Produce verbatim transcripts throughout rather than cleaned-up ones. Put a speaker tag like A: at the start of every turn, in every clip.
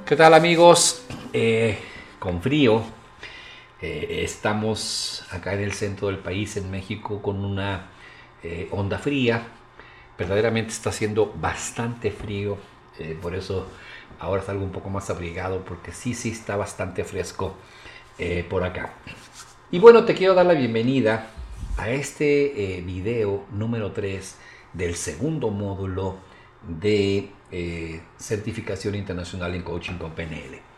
A: ¿Qué tal, amigos? Eh, con frío, eh, estamos acá en el centro del país, en México, con una eh, onda fría. Verdaderamente está haciendo bastante frío, eh, por eso ahora salgo un poco más abrigado, porque sí, sí está bastante fresco eh, por acá. Y bueno, te quiero dar la bienvenida a este eh, video número tres del segundo módulo de eh, certificación internacional en coaching con P N L.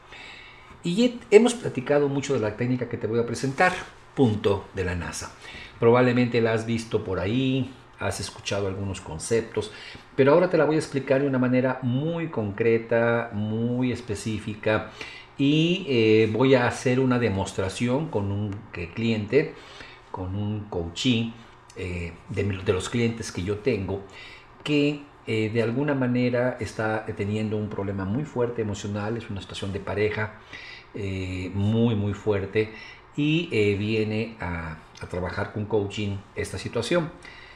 A: Y he, hemos platicado mucho de la técnica que te voy a presentar, punto de la NASA. Probablemente la has visto por ahí, has escuchado algunos conceptos, pero ahora te la voy a explicar de una manera muy concreta, muy específica, y eh, voy a hacer una demostración con un que cliente, con un coachee eh, de, de los clientes que yo tengo, que eh, de alguna manera está teniendo un problema muy fuerte emocional, es una situación de pareja eh, muy muy fuerte, y eh, viene a, a trabajar con coaching esta situación.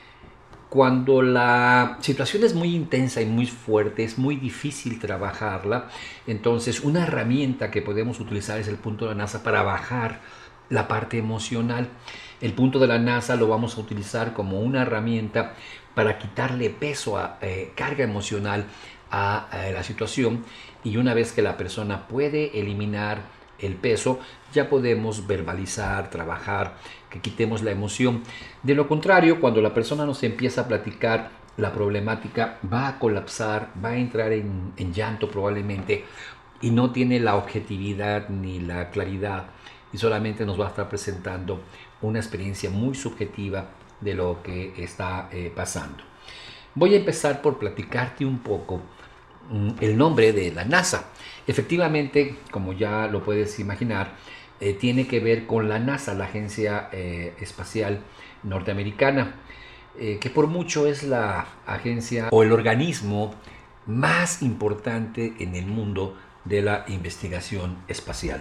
A: Cuando la situación es muy intensa y muy fuerte, es muy difícil trabajarla. Entonces, una herramienta que podemos utilizar es el punto de la NASA para bajar la parte emocional. El punto de la NASA lo vamos a utilizar como una herramienta para quitarle peso, a eh, carga emocional a, a la situación, y una vez que la persona puede eliminar el peso, ya podemos verbalizar, trabajar, que quitemos la emoción. De lo contrario, cuando la persona nos empieza a platicar la problemática, va a colapsar, va a entrar en, en llanto probablemente, y no tiene la objetividad ni la claridad, y solamente nos va a estar presentando una experiencia muy subjetiva de lo que está eh, pasando. Voy a empezar por platicarte un poco mm, el nombre de la NASA. Efectivamente, como ya lo puedes imaginar, eh, tiene que ver con la NASA, la Agencia eh, Espacial Norteamericana, eh, que por mucho es la agencia o el organismo más importante en el mundo de la investigación espacial.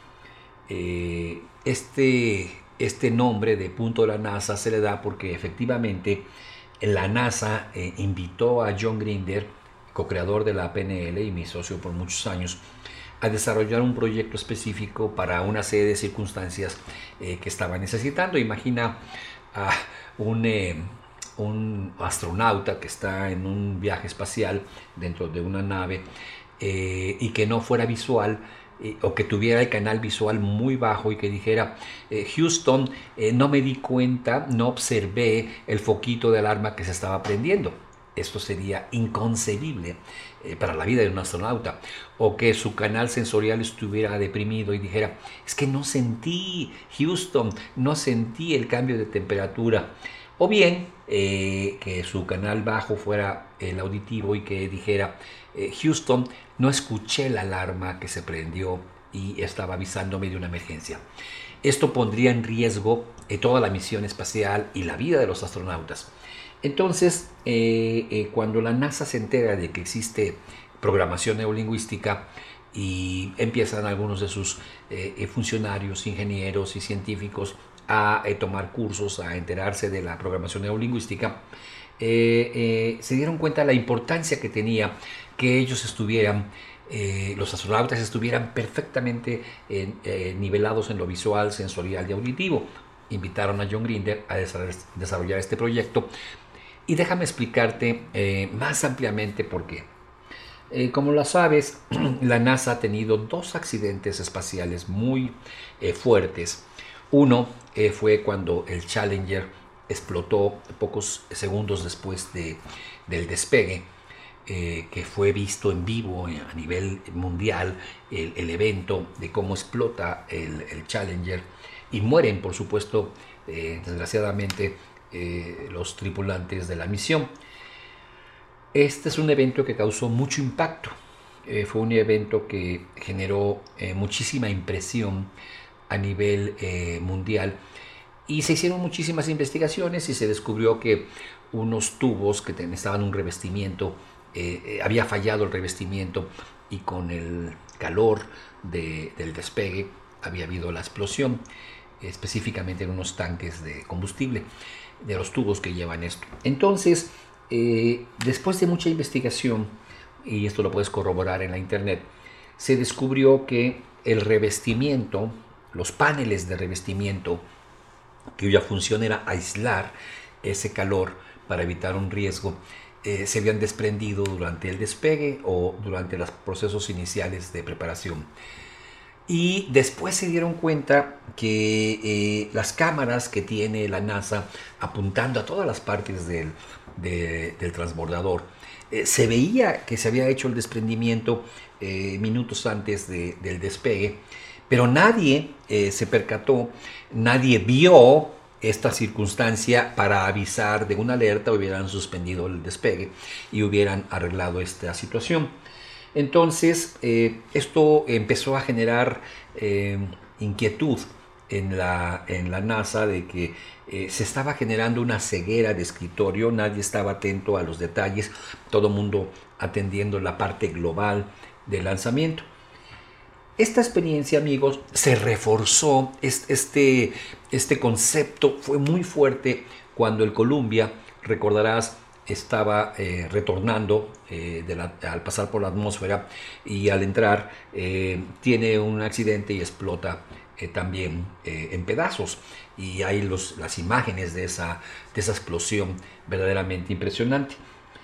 A: Eh, este, este nombre de punto de la NASA se le da porque efectivamente la NASA eh, invitó a John Grinder, co-creador de la P N L y mi socio por muchos años, a desarrollar un proyecto específico para una serie de circunstancias eh, que estaba necesitando. Imagina a un, eh, un astronauta que está en un viaje espacial dentro de una nave eh, y que no fuera visual, eh, o que tuviera el canal visual muy bajo y que dijera, eh, Houston, eh, no me di cuenta, no observé el foquito de alarma que se estaba prendiendo. Esto sería inconcebible eh, para la vida de un astronauta. O que su canal sensorial estuviera deprimido y dijera, es que no sentí, Houston, no sentí el cambio de temperatura. O bien eh, que su canal bajo fuera el auditivo y que dijera, eh, Houston, no escuché la alarma que se prendió y estaba avisándome de una emergencia. Esto pondría en riesgo eh, toda la misión espacial y la vida de los astronautas. Entonces, eh, eh, cuando la NASA se entera de que existe programación neurolingüística, y empiezan algunos de sus eh, funcionarios, ingenieros y científicos a eh, tomar cursos, a enterarse de la programación neurolingüística, eh, eh, se dieron cuenta de la importancia que tenía que ellos estuvieran, eh, los astronautas estuvieran perfectamente eh, eh, nivelados en lo visual, sensorial y auditivo. Invitaron a John Grinder a desarrollar este proyecto. Y déjame explicarte eh, más ampliamente por qué. Eh, como lo sabes, la NASA ha tenido dos accidentes espaciales muy eh, fuertes. Uno eh, fue cuando el Challenger explotó pocos segundos después de, del despegue, eh, que fue visto en vivo a nivel mundial, el, el evento de cómo explota el, el Challenger, y mueren, por supuesto, eh, desgraciadamente, Eh, los tripulantes de la misión. Este es un evento que causó mucho impacto. Eh, fue un evento que generó eh, muchísima impresión a nivel eh, mundial, y se hicieron muchísimas investigaciones y se descubrió que unos tubos que estaban un revestimiento, eh, eh, había fallado el revestimiento, y con el calor de, del despegue había habido la explosión, específicamente en unos tanques de combustible de los tubos que llevan esto. Entonces, eh, después de mucha investigación, y esto lo puedes corroborar en la internet, se descubrió que el revestimiento, los paneles de revestimiento, cuya función era aislar ese calor para evitar un riesgo, eh, se habían desprendido durante el despegue o durante los procesos iniciales de preparación. Y después se dieron cuenta que eh, las cámaras que tiene la NASA apuntando a todas las partes del, de, del transbordador, eh, se veía que se había hecho el desprendimiento eh, minutos antes de, del despegue, pero nadie eh, se percató, nadie vio esta circunstancia para avisar de una alerta, hubieran suspendido el despegue y hubieran arreglado esta situación. Entonces, eh, esto empezó a generar eh, inquietud en la, en la NASA de que eh, se estaba generando una ceguera de escritorio, nadie estaba atento a los detalles, todo el mundo atendiendo la parte global del lanzamiento. Esta experiencia, amigos, se reforzó, este, este concepto fue muy fuerte cuando el Columbia, recordarás, estaba eh, retornando eh, de la, al pasar por la atmósfera y al entrar eh, tiene un accidente y explota eh, también eh, en pedazos. Y hay los, las imágenes de esa, de esa explosión verdaderamente impresionante.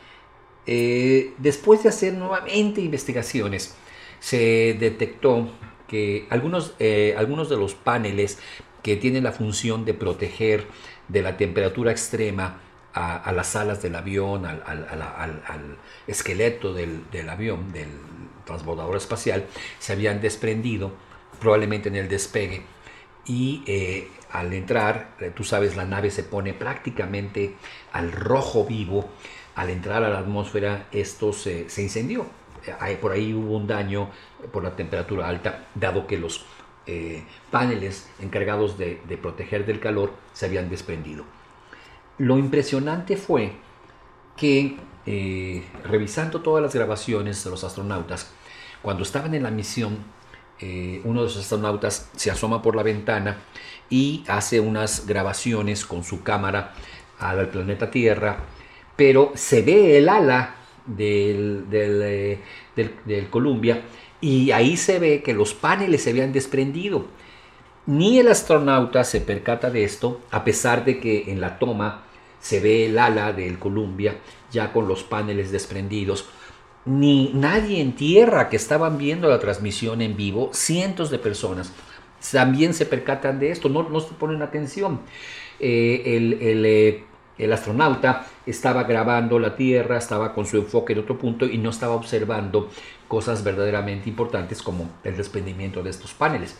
A: Eh, después de hacer nuevamente investigaciones, se detectó que algunos, eh, algunos de los paneles que tienen la función de proteger de la temperatura extrema a, a las alas del avión, al, al, al, al esqueleto del, del avión, del transbordador espacial, se habían desprendido probablemente en el despegue y eh, al entrar, tú sabes, la nave se pone prácticamente al rojo vivo. Al entrar a la atmósfera esto se, se incendió. Por ahí hubo un daño por la temperatura alta, dado que los eh, paneles encargados de, de proteger del calor se habían desprendido. Lo impresionante fue que, eh, revisando todas las grabaciones de los astronautas, cuando estaban en la misión, eh, uno de los astronautas se asoma por la ventana y hace unas grabaciones con su cámara al planeta Tierra, pero se ve el ala del, del, eh, del, del Columbia y ahí se ve que los paneles se habían desprendido. Ni el astronauta se percata de esto, a pesar de que en la toma se ve el ala del Columbia ya con los paneles desprendidos. Ni nadie en tierra que estaban viendo la transmisión en vivo, cientos de personas, también se percatan de esto, no, no se ponen atención. Eh, el, el, eh, el astronauta estaba grabando la Tierra, estaba con su enfoque en otro punto y no estaba observando cosas verdaderamente importantes como el desprendimiento de estos paneles.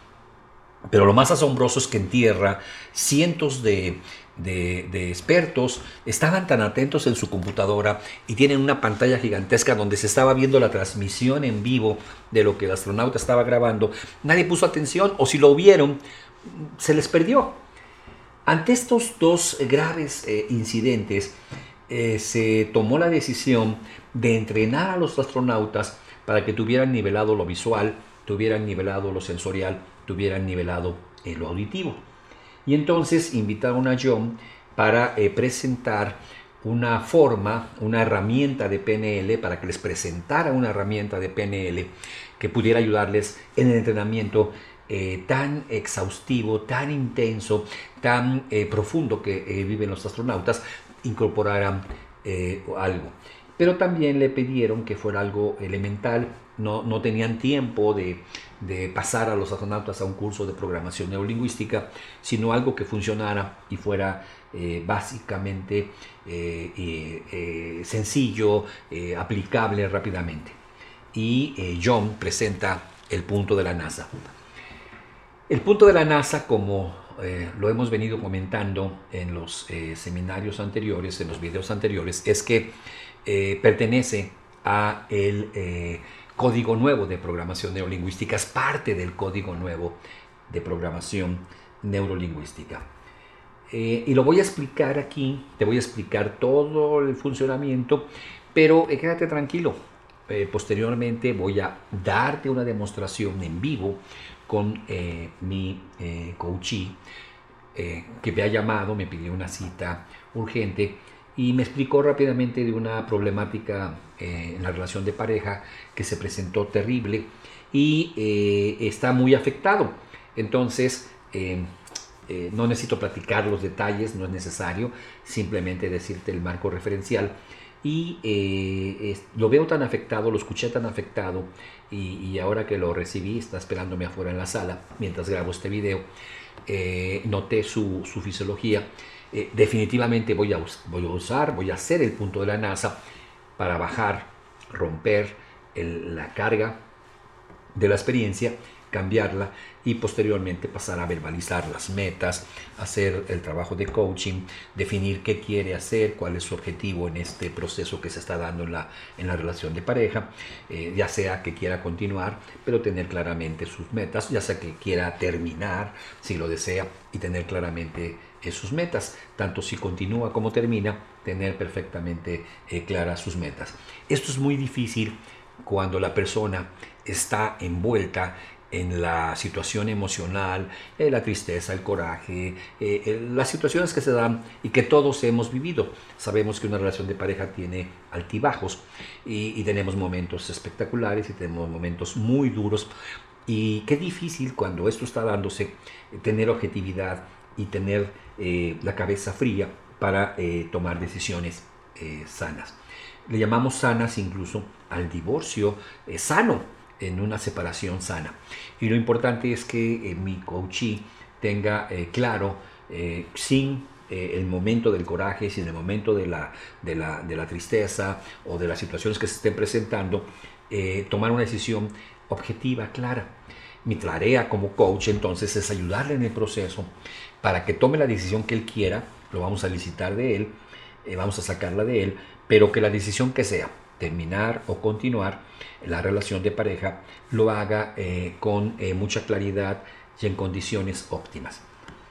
A: Pero lo más asombroso es que en tierra cientos de, de, de expertos estaban tan atentos en su computadora y tienen una pantalla gigantesca donde se estaba viendo la transmisión en vivo de lo que el astronauta estaba grabando. Nadie puso atención, o si lo vieron, se les perdió. Ante estos dos graves eh, incidentes, eh, se tomó la decisión de entrenar a los astronautas para que tuvieran nivelado lo visual, tuvieran nivelado lo sensorial, tuvieran nivelado eh, lo auditivo. Y entonces invitaron a John para eh, presentar una forma, una herramienta de P N L, para que les presentara una herramienta de P N L que pudiera ayudarles en el entrenamiento eh, tan exhaustivo, tan intenso, tan eh, profundo que eh, viven los astronautas, incorporaran eh, algo. Pero también le pidieron que fuera algo elemental. No, no tenían tiempo de, de pasar a los astronautas a un curso de programación neurolingüística, sino algo que funcionara y fuera eh, básicamente eh, eh, eh, sencillo, eh, aplicable rápidamente. Y eh, John presenta el punto de la NASA. El punto de la NASA, como eh, lo hemos venido comentando en los eh, seminarios anteriores, en los videos anteriores, es que eh, pertenece a el eh, código nuevo de programación neurolingüística, es parte del código nuevo de programación neurolingüística. Eh, y lo voy a explicar aquí, te voy a explicar todo el funcionamiento, pero eh, quédate tranquilo. Eh, posteriormente voy a darte una demostración en vivo con eh, mi eh, coachee, eh, que me ha llamado, me pidió una cita urgente y me explicó rápidamente de una problemática eh, en la relación de pareja que se presentó terrible y eh, está muy afectado. Entonces, eh, eh, no necesito platicar los detalles, no es necesario, simplemente decirte el marco referencial. Y eh, es, lo veo tan afectado, lo escuché tan afectado, y, y ahora que lo recibí, está esperándome afuera en la sala mientras grabo este video, eh, noté su, su fisiología. Eh, definitivamente voy a, voy a usar, voy a hacer el punto de la NASA para bajar, romper el, la carga de la experiencia, cambiarla y posteriormente pasar a verbalizar las metas, hacer el trabajo de coaching, definir qué quiere hacer, cuál es su objetivo en este proceso que se está dando en la, en la relación de pareja, eh, ya sea que quiera continuar, pero tener claramente sus metas, ya sea que quiera terminar, si lo desea, y tener claramente eh, sus metas, tanto si continúa como termina, tener perfectamente eh, claras sus metas. Esto es muy difícil cuando la persona está envuelta en la situación emocional, eh, la tristeza, el coraje, eh, eh, las situaciones que se dan y que todos hemos vivido. Sabemos que una relación de pareja tiene altibajos y, y tenemos momentos espectaculares y tenemos momentos muy duros. Y qué difícil cuando esto está dándose, tener objetividad y tener eh, la cabeza fría para eh, tomar decisiones eh, sanas. Le llamamos sanas incluso al divorcio eh, sano, en una separación sana. Y lo importante es que eh, mi coachee tenga eh, claro, eh, sin eh, el momento del coraje, sin el momento de la, de, la, de la tristeza o de las situaciones que se estén presentando, eh, tomar una decisión objetiva, clara. Mi tarea como coach entonces es ayudarle en el proceso para que tome la decisión que él quiera, lo vamos a licitar de él, eh, vamos a sacarla de él, pero que la decisión que sea, terminar o continuar la relación de pareja, lo haga eh, con eh, mucha claridad y en condiciones óptimas.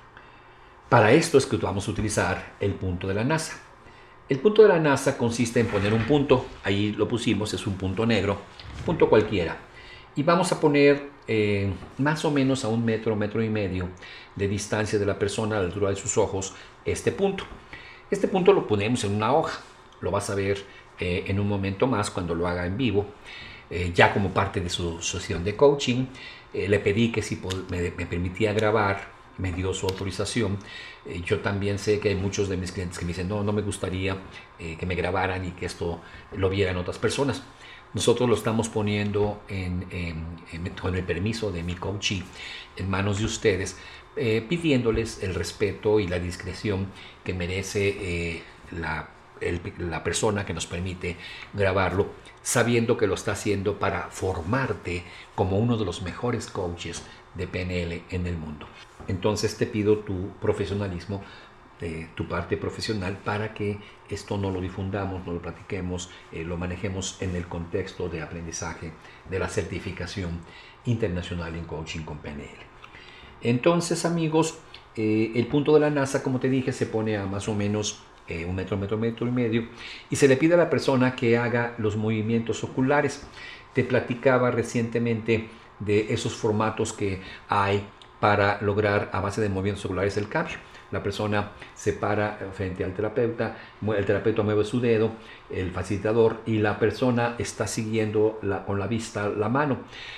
A: Para esto es que vamos a utilizar el punto de la NASA. El punto de la NASA consiste en poner un punto, ahí lo pusimos, es un punto negro, punto cualquiera, y vamos a poner eh, más o menos a un metro, metro y medio de distancia de la persona a la altura de sus ojos este punto. Este punto lo ponemos en una hoja, lo vas a ver eh, en un momento más cuando lo haga en vivo, eh, ya como parte de su sesión de coaching. Eh, le pedí que si me, me permitía grabar, me dio su autorización. Eh, yo también sé que hay muchos de mis clientes que me dicen, no, no me gustaría eh, que me grabaran y que esto lo vieran otras personas. Nosotros lo estamos poniendo en, en, en, con el permiso de mi coachee en manos de ustedes, eh, pidiéndoles el respeto y la discreción que merece eh, la, el, la persona que nos permite grabarlo, sabiendo que lo está haciendo para formarte como uno de los mejores coaches de P N L en el mundo. Entonces te pido tu profesionalismo, de tu parte profesional, para que esto no lo difundamos, no lo platiquemos, eh, lo manejemos en el contexto de aprendizaje de la certificación internacional en coaching con P N L. Entonces, amigos, eh, el punto de la NASA, como te dije, se pone a más o menos eh, un metro, metro, metro y medio, y se le pide a la persona que haga los movimientos oculares. Te platicaba recientemente de esos formatos que hay para lograr a base de movimientos oculares el cambio. La persona se para frente al terapeuta, el terapeuta mueve su dedo, el facilitador, y la persona está siguiendo la, con la vista la mano.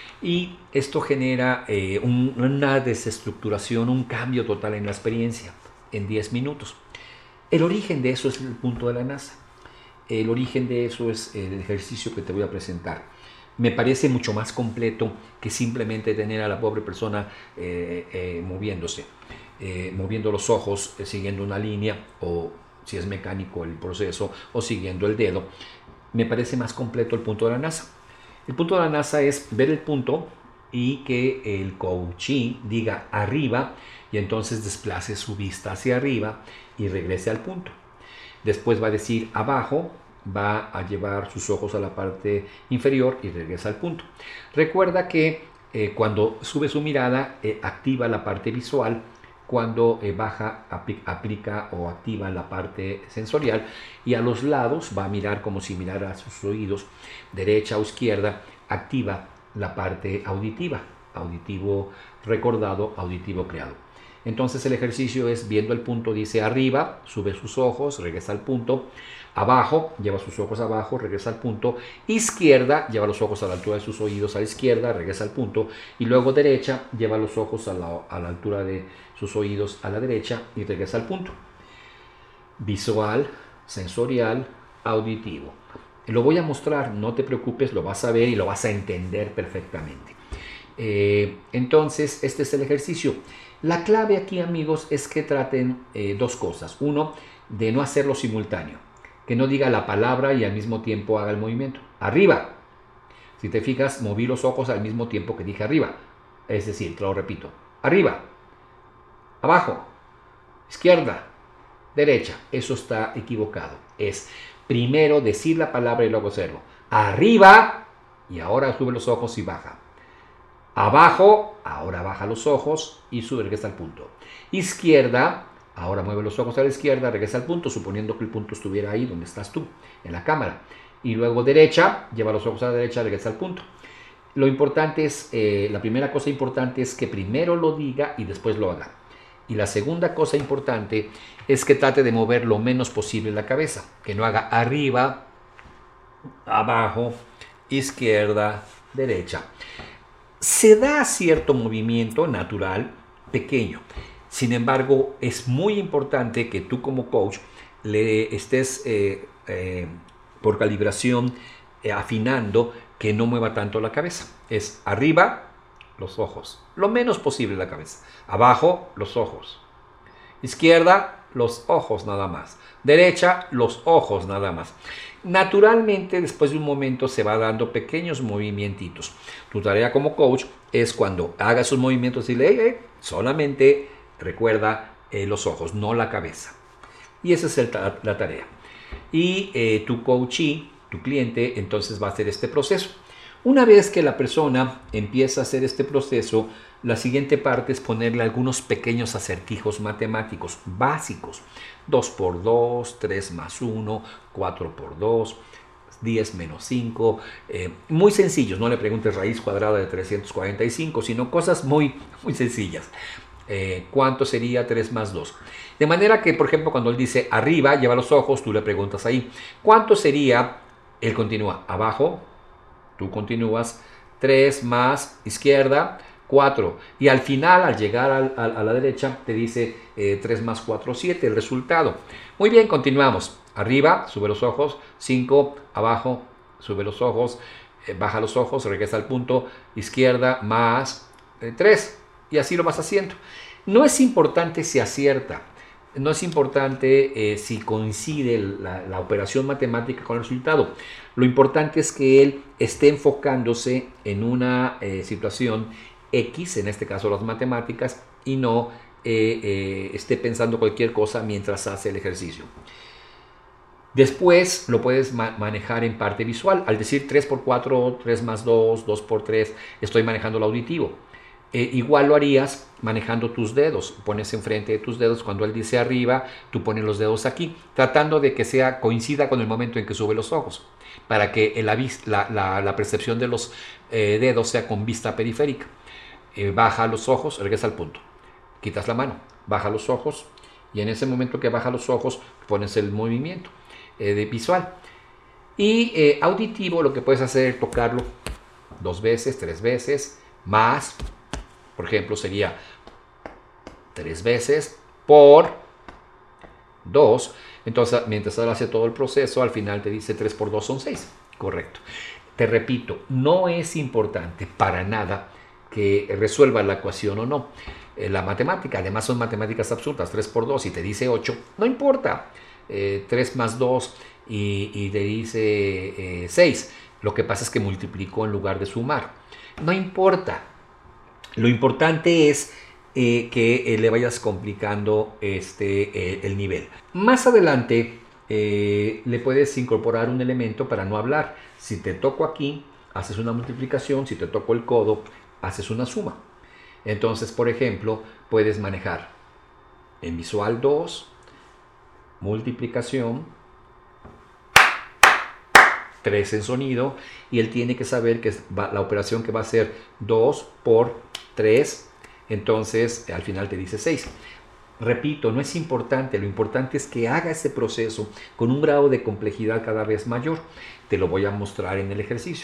A: Y esto genera eh, un, una desestructuración, un cambio total en la experiencia en diez minutos. El origen de eso es el punto de la NASA. El origen de eso es el ejercicio que te voy a presentar. Me parece mucho más completo que simplemente tener a la pobre persona eh, eh, moviéndose. Eh, moviendo los ojos, eh, siguiendo una línea, o si es mecánico el proceso, o siguiendo el dedo. Me parece más completo el punto de la NASA. El punto de la NASA es ver el punto y que el coachee diga arriba, y entonces desplace su vista hacia arriba y regrese al punto. Después va a decir abajo, va a llevar sus ojos a la parte inferior y regresa al punto. Recuerda que eh, cuando sube su mirada, eh, activa la parte visual. Cuando eh, baja, aplica o activa la parte sensorial, y a los lados va a mirar como si mirara a sus oídos, derecha o izquierda, activa la parte auditiva, auditivo recordado, auditivo creado. Entonces el ejercicio es viendo el punto, dice arriba, sube sus ojos, regresa al punto. Abajo, lleva sus ojos abajo, regresa al punto. Izquierda, lleva los ojos a la altura de sus oídos a la izquierda, regresa al punto. Y luego derecha, lleva los ojos a la, a la altura de sus oídos a la derecha y regresa al punto. Visual, sensorial, auditivo. Lo voy a mostrar, no te preocupes, lo vas a ver y lo vas a entender perfectamente. Eh, entonces, este es el ejercicio. La clave aquí, amigos, es que traten eh, dos cosas. Uno, de no hacerlo simultáneo. Que no diga la palabra y al mismo tiempo haga el movimiento. Arriba. Si te fijas, moví los ojos al mismo tiempo que dije arriba. Es decir, te lo repito. Arriba. Abajo. Izquierda. Derecha. Eso está equivocado. Es primero decir la palabra y luego hacerlo. Arriba. Y ahora sube los ojos y baja. Abajo. Ahora baja los ojos y sube, regresa al punto. Izquierda. Ahora mueve los ojos a la izquierda, regresa al punto, suponiendo que el punto estuviera ahí donde estás tú, en la cámara. Y luego derecha, lleva los ojos a la derecha, regresa al punto. Lo importante es, eh, la primera cosa importante es que primero lo diga y después lo haga. Y la segunda cosa importante es que trate de mover lo menos posible la cabeza. Que no haga arriba, abajo, izquierda, derecha. Se da cierto movimiento natural, pequeño. Sin embargo, es muy importante que tú como coach le estés eh, eh, por calibración eh, afinando que no mueva tanto la cabeza. Es arriba, los ojos, lo menos posible la cabeza. Abajo, los ojos. Izquierda, los ojos nada más. Derecha, los ojos nada más. Naturalmente, después de un momento se va dando pequeños movimientitos. Tu tarea como coach es cuando hagas sus movimientos y le hey, solamente recuerda eh, los ojos, no la cabeza. Y esa es el ta la tarea. Y eh, tu coachee, tu cliente, entonces va a hacer este proceso. Una vez que la persona empieza a hacer este proceso, la siguiente parte es ponerle algunos pequeños acertijos matemáticos básicos. dos por dos, tres más uno, cuatro por dos, diez menos cinco. Eh, muy sencillos, no le preguntes raíz cuadrada de trescientos cuarenta y cinco, sino cosas muy, muy sencillas. Eh, ¿Cuánto sería tres más dos? De manera que, por ejemplo, cuando él dice arriba, lleva los ojos, tú le preguntas ahí, ¿cuánto sería? Él continúa, abajo, tú continúas, tres más izquierda, cuatro. Y al final, al llegar al, al, a la derecha, te dice eh, tres más cuatro, siete, el resultado. Muy bien, continuamos. Arriba, sube los ojos, cinco, abajo, sube los ojos, eh, baja los ojos, regresa al punto, izquierda más eh, tres. Y así lo vas haciendo. No es importante si acierta, no es importante eh, si coincide la, la operación matemática con el resultado. Lo importante es que él esté enfocándose en una eh, situación X, en este caso las matemáticas, y no eh, eh, esté pensando cualquier cosa mientras hace el ejercicio. Después lo puedes ma manejar en parte visual. Al decir tres por cuatro, tres más dos, dos por tres, estoy manejando el auditivo. Eh, igual lo harías manejando tus dedos. Pones enfrente de tus dedos, cuando él dice arriba, tú pones los dedos aquí, tratando de que sea coincida con el momento en que sube los ojos, para que la, la, la, la percepción de los eh, dedos sea con vista periférica. Eh, baja los ojos, regresa al punto. Quitas la mano, baja los ojos, y en ese momento que baja los ojos, pones el movimiento eh, de visual. Y eh, auditivo, lo que puedes hacer es tocarlo dos veces, tres veces, más. Por ejemplo, sería tres veces por dos. Entonces, mientras él hace todo el proceso, al final te dice tres por dos son seis. Correcto. Te repito, no es importante para nada que resuelva la ecuación o no. Eh, la matemática, además son matemáticas absurdas. tres por dos y te dice ocho, no importa. Eh, tres más dos y, y te dice eh, seis. Lo que pasa es que multiplicó en lugar de sumar. No importa. Lo importante es eh, que eh, le vayas complicando este, eh, el nivel. Más adelante eh, le puedes incorporar un elemento para no hablar. Si te toco aquí, haces una multiplicación. Si te toco el codo, haces una suma. Entonces, por ejemplo, puedes manejar en visual dos, multiplicación, tres en sonido, y él tiene que saber que va, la operación que va a ser dos por tres entonces al final te dice seis. Repito, no es importante, lo importante es que haga ese proceso con un grado de complejidad cada vez mayor. Te lo voy a mostrar en el ejercicio.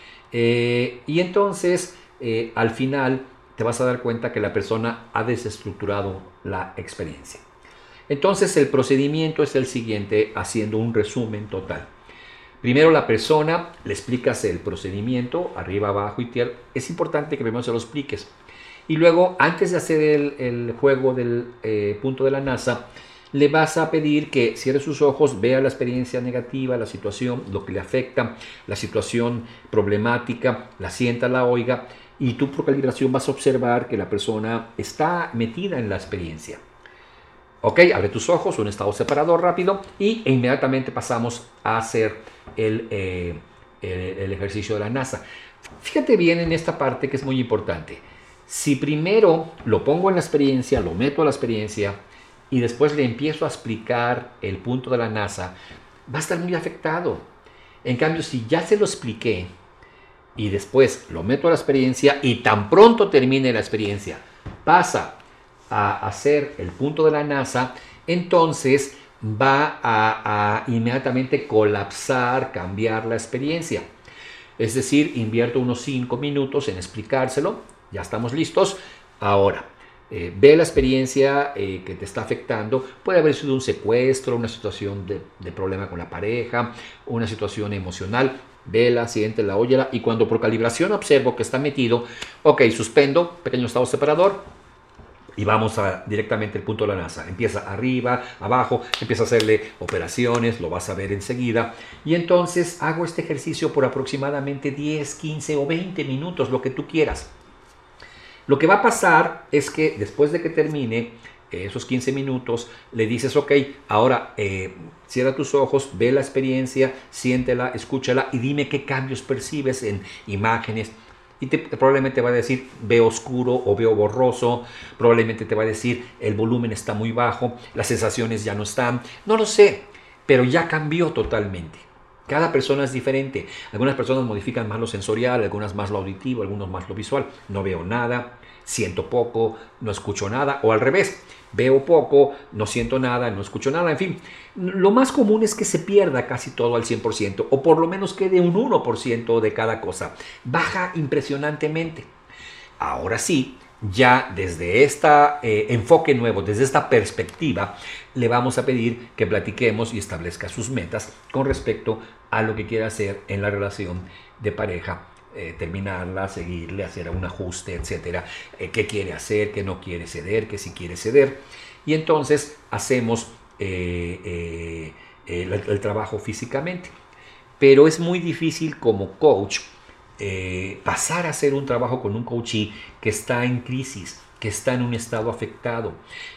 A: Eh, y entonces, eh, al final, te vas a dar cuenta que la persona ha desestructurado la experiencia. Entonces, el procedimiento es el siguiente, haciendo un resumen total. Primero la persona, le explicas el procedimiento, arriba, abajo y tierra. Es importante que primero se lo expliques. Y luego, antes de hacer el, el juego del eh, punto de la NASA, le vas a pedir que cierre sus ojos, vea la experiencia negativa, la situación, lo que le afecta, la situación problemática, la sienta, la oiga, y tú por calibración vas a observar que la persona está metida en la experiencia. Ok, abre tus ojos, un estado separador rápido, y e inmediatamente pasamos a hacer el, eh, el, el ejercicio de la NASA. Fíjate bien en esta parte que es muy importante. Si primero lo pongo en la experiencia, lo meto a la experiencia y después le empiezo a explicar el punto de la NASA, va a estar muy afectado. En cambio, si ya se lo expliqué y después lo meto a la experiencia y tan pronto termine la experiencia, pasa a hacer el punto de la NASA, entonces va a, a inmediatamente colapsar, cambiar la experiencia. Es decir, invierto unos cinco minutos en explicárselo. Ya estamos listos. Ahora, eh, ve la experiencia eh, que te está afectando. Puede haber sido un secuestro, una situación de, de problema con la pareja, una situación emocional. Vela, siéntela, óyela. Y cuando por calibración observo que está metido, ok, suspendo, pequeño estado separador. Y vamos a, directamente al punto de la NASA. Empieza arriba, abajo, empieza a hacerle operaciones, lo vas a ver enseguida. Y entonces hago este ejercicio por aproximadamente diez, quince o veinte minutos, lo que tú quieras. Lo que va a pasar es que después de que termine eh, esos quince minutos, le dices, ok, ahora eh, cierra tus ojos, ve la experiencia, siéntela, escúchala y dime qué cambios percibes en imágenes. Y te, probablemente te va a decir, veo oscuro o veo borroso, probablemente te va a decir, el volumen está muy bajo, las sensaciones ya no están, no lo sé, pero ya cambió totalmente. Cada persona es diferente. Algunas personas modifican más lo sensorial, algunas más lo auditivo, algunos más lo visual. No veo nada, siento poco, no escucho nada, o al revés, veo poco, no siento nada, no escucho nada, en fin. Lo más común es que se pierda casi todo al cien por ciento, o por lo menos quede un uno por ciento de cada cosa. Baja impresionantemente. Ahora sí, ya desde este eh, enfoque nuevo, desde esta perspectiva, le vamos a pedir que platiquemos y establezca sus metas con respecto a lo que quiere hacer en la relación de pareja, eh, terminarla, seguirle, hacer un ajuste, etcétera, eh, qué quiere hacer, qué no quiere ceder, qué sí quiere ceder, y entonces hacemos eh, eh, el, el trabajo físicamente. Pero es muy difícil como coach eh, pasar a hacer un trabajo con un coachee que está en crisis, que está en un estado afectado.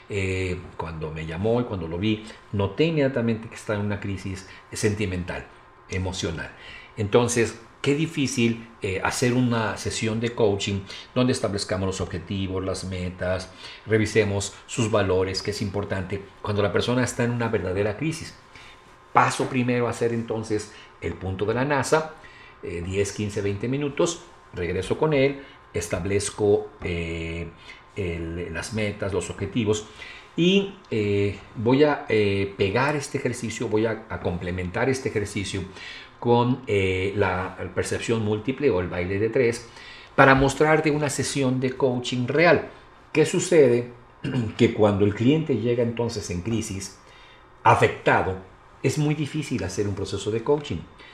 A: Eh, cuando me llamó y cuando lo vi, noté inmediatamente que está en una crisis sentimental, emocional. Entonces, qué difícil eh, hacer una sesión de coaching donde establezcamos los objetivos, las metas, revisemos sus valores, que es importante cuando la persona está en una verdadera crisis. Paso primero a hacer entonces el punto de la NASA, eh, diez, quince, veinte minutos, regreso con él, establezco eh, el, las metas, los objetivos y eh, voy a eh, pegar este ejercicio, voy a, a complementar este ejercicio con eh, la percepción múltiple o el baile de tres para mostrarte una sesión de coaching real. ¿Qué sucede? Que cuando el cliente llega entonces en crisis, afectado, es muy difícil hacer un proceso de coaching.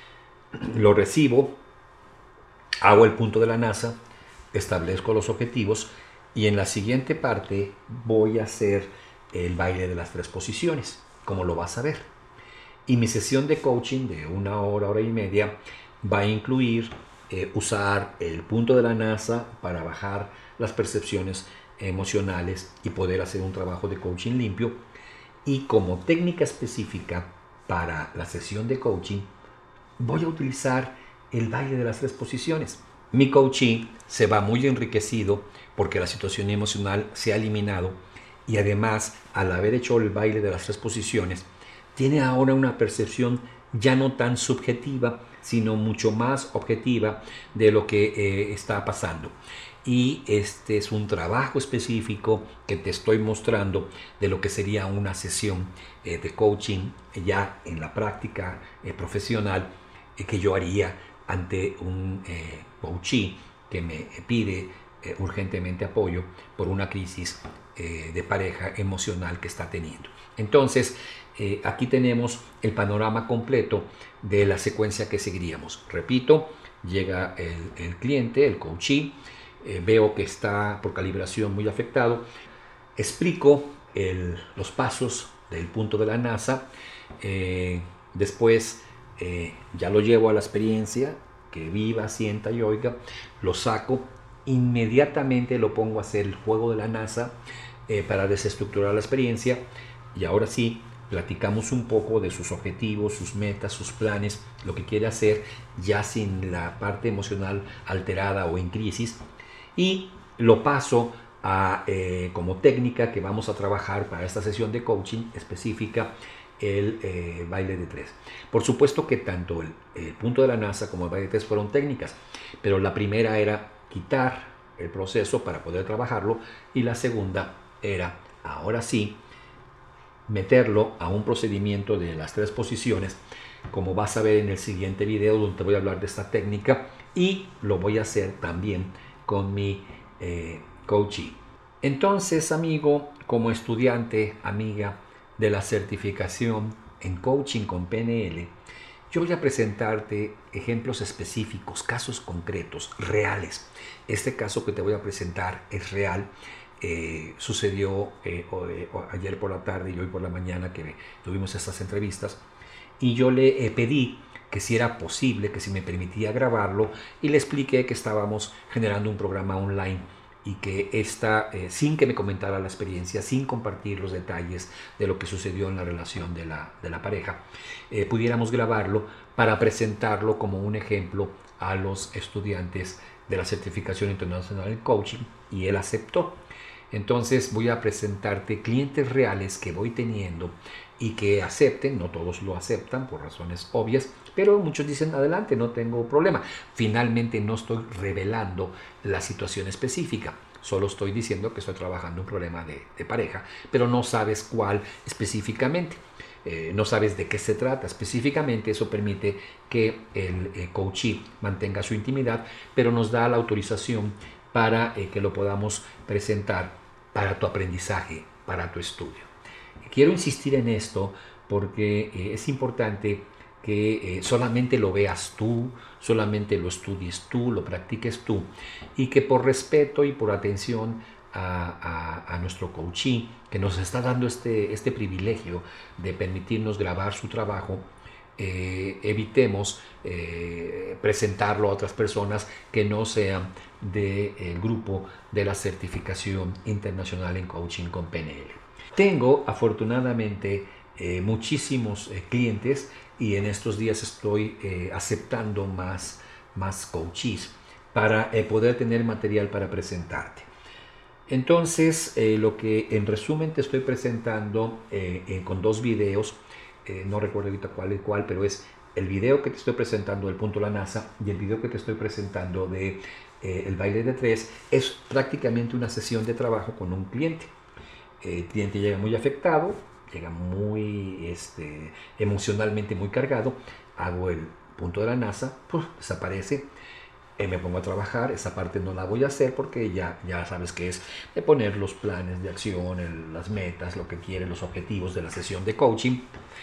A: Lo recibo, hago el punto de la NASA, establezco los objetivos y en la siguiente parte voy a hacer el baile de las tres posiciones, como lo vas a ver. Y mi sesión de coaching de una hora, hora y media va a incluir eh, usar el punto de la NASA para bajar las percepciones emocionales y poder hacer un trabajo de coaching limpio. Y como técnica específica para la sesión de coaching, voy a utilizar el baile de las tres posiciones. Mi coaching se va muy enriquecido porque la situación emocional se ha eliminado y además, al haber hecho el baile de las tres posiciones, tiene ahora una percepción ya no tan subjetiva, sino mucho más objetiva de lo que eh, está pasando. y este es un trabajo específico que te estoy mostrando de lo que sería una sesión eh, de coaching ya en la práctica eh, profesional eh, que yo haría ante un eh, coachee que me pide eh, urgentemente apoyo por una crisis eh, de pareja emocional que está teniendo. Entonces, eh, aquí tenemos el panorama completo de la secuencia que seguiríamos. Repito, llega el, el cliente, el coachee, eh, veo que está por calibración muy afectado, explico el, los pasos del punto de la NASA, eh, después eh, ya lo llevo a la experiencia, que viva, sienta y oiga, lo saco, inmediatamente lo pongo a hacer el juego de la NASA eh, para desestructurar la experiencia, y ahora sí, platicamos un poco de sus objetivos, sus metas, sus planes, lo que quiere hacer ya sin la parte emocional alterada o en crisis, y lo paso a, eh, como técnica que vamos a trabajar para esta sesión de coaching específica, el eh, baile de tres. Por supuesto que tanto el, el punto de la NASA como el baile de tres fueron técnicas, pero la primera era quitar el proceso para poder trabajarlo, y la segunda era, ahora sí, meterlo a un procedimiento de las tres posiciones, como vas a ver en el siguiente video donde te voy a hablar de esta técnica, y lo voy a hacer también con mi eh, coachee. Entonces, amigo, como estudiante, amiga de la certificación en coaching con P N L, yo voy a presentarte ejemplos específicos, casos concretos, reales. Este caso que te voy a presentar es real. Eh, sucedió eh, o, eh, ayer por la tarde y hoy por la mañana que tuvimos estas entrevistas, y yo le eh, pedí que si era posible, que si me permitía grabarlo, y le expliqué que estábamos generando un programa online y que esta, eh, sin que me comentara la experiencia, sin compartir los detalles de lo que sucedió en la relación de la, de la pareja, eh, pudiéramos grabarlo para presentarlo como un ejemplo a los estudiantes de la certificación internacional en coaching, y él aceptó. Entonces voy a presentarte clientes reales que voy teniendo y que acepten, no todos lo aceptan por razones obvias, pero muchos dicen adelante, no tengo problema. Finalmente no estoy revelando la situación específica, solo estoy diciendo que estoy trabajando un problema de, de pareja, pero no sabes cuál específicamente. Eh, no sabes de qué se trata específicamente. Eso permite que el eh, coachee mantenga su intimidad, pero nos da la autorización para eh, que lo podamos presentar para tu aprendizaje, para tu estudio. Quiero insistir en esto porque eh, es importante que eh, solamente lo veas tú, solamente lo estudies tú, lo practiques tú, y que por respeto y por atención a, a, a nuestro coachee, que nos está dando este, este privilegio de permitirnos grabar su trabajo, eh, evitemos eh, presentarlo a otras personas que no sean del de, grupo de la certificación internacional en coaching con P N L. Tengo afortunadamente eh, muchísimos eh, clientes, y en estos días estoy eh, aceptando más, más coaches para eh, poder tener material para presentarte. Entonces, eh, lo que en resumen te estoy presentando eh, eh, con dos videos, eh, no recuerdo ahorita cuál es cuál, pero es el video que te estoy presentando del punto de la NASA y el video que te estoy presentando de eh, el baile de tres. Es prácticamente una sesión de trabajo con un cliente. El cliente llega muy afectado, llega muy este, emocionalmente muy cargado. Hago el punto de la NASA, pues, desaparece. Eh, me pongo a trabajar. Esa parte no la voy a hacer porque ya, ya sabes que es de poner los planes de acción, el, las metas, lo que quieren, los objetivos de la sesión de coaching,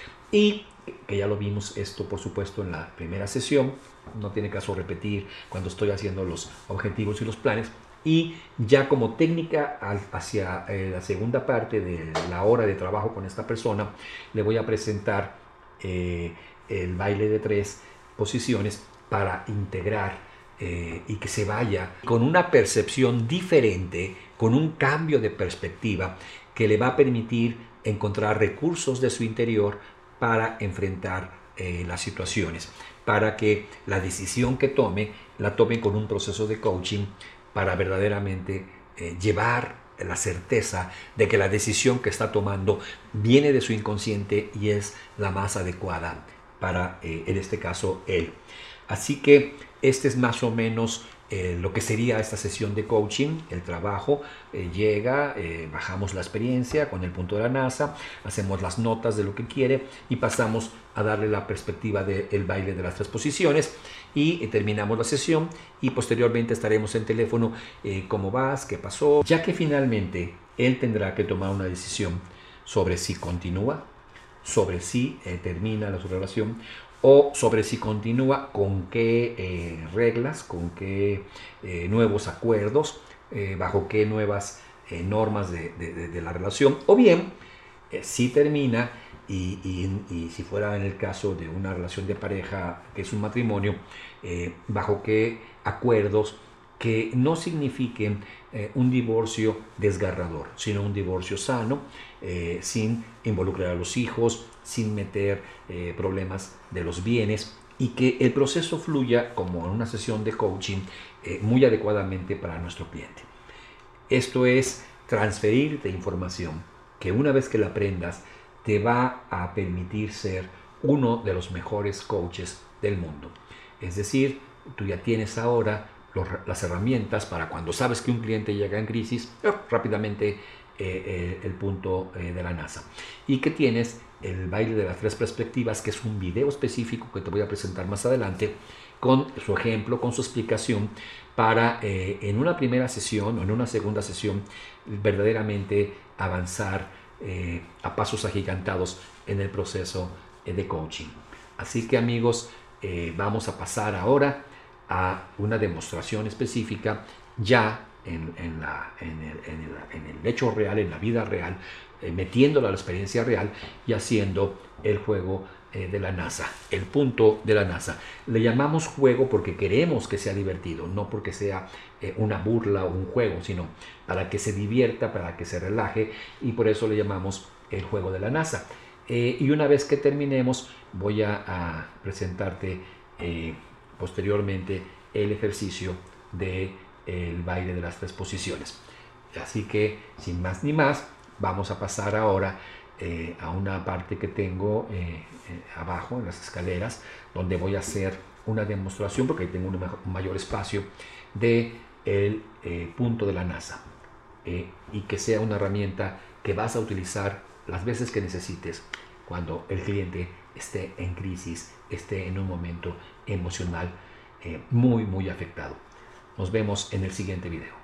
A: y que ya lo vimos esto por supuesto en la primera sesión. No tiene caso repetir cuando estoy haciendo los objetivos y los planes. Y ya como técnica hacia eh, la segunda parte de la hora de trabajo con esta persona, le voy a presentar eh, el baile de tres posiciones para integrar Eh, y que se vaya con una percepción diferente, con un cambio de perspectiva que le va a permitir encontrar recursos de su interior para enfrentar eh, las situaciones, para que la decisión que tome, la tome con un proceso de coaching para verdaderamente eh, llevar la certeza de que la decisión que está tomando viene de su inconsciente y es la más adecuada para, eh, en este caso, él. Así que este es más o menos eh, lo que sería esta sesión de coaching, el trabajo, eh, llega, eh, bajamos la experiencia con el punto de la NASA, hacemos las notas de lo que quiere y pasamos a darle la perspectiva del baile de las tres posiciones y eh, terminamos la sesión y posteriormente estaremos en teléfono, eh, cómo vas, qué pasó, ya que finalmente él tendrá que tomar una decisión sobre si continúa, sobre si eh, termina la su relación o sobre si continúa, con qué eh, reglas, con qué eh, nuevos acuerdos, eh, bajo qué nuevas eh, normas de, de, de, de la relación, o bien eh, si termina y, y, y si fuera en el caso de una relación de pareja que es un matrimonio, eh, bajo qué acuerdos que no signifiquen eh, un divorcio desgarrador, sino un divorcio sano, eh, sin involucrar a los hijos, sin meter eh, problemas de los bienes y que el proceso fluya como en una sesión de coaching eh, muy adecuadamente para nuestro cliente. Esto es transferirte información que una vez que la aprendas te va a permitir ser uno de los mejores coaches del mundo. Es decir, tú ya tienes ahora los, las herramientas para cuando sabes que un cliente llega en crisis, rápidamente eh, el punto eh, de la NASA. Y que tienes el baile de las tres perspectivas, que es un video específico que te voy a presentar más adelante, con su ejemplo, con su explicación, para eh, en una primera sesión o en una segunda sesión verdaderamente avanzar eh, a pasos agigantados en el proceso eh, de coaching. Así que amigos, eh, vamos a pasar ahora a una demostración específica ya en, en, la, en, el, en, el, en el hecho real, en la vida real, eh, metiéndola a la experiencia real y haciendo el juego eh, de la NASA, el punto de la NASA. Le llamamos juego porque queremos que sea divertido, no porque sea eh, una burla o un juego, sino para que se divierta, para que se relaje, y por eso le llamamos el juego de la NASA. Eh, y una vez que terminemos, voy a, a presentarte eh, posteriormente el ejercicio del de baile de las tres posiciones. Así que, sin más ni más, vamos a pasar ahora eh, a una parte que tengo eh, eh, abajo en las escaleras, donde voy a hacer una demostración, porque ahí tengo un, un mayor espacio, de el eh, punto de la NASA, eh, y que sea una herramienta que vas a utilizar las veces que necesites cuando el cliente esté en crisis, esté en un momento emocional eh, muy, muy afectado. Nos vemos en el siguiente video.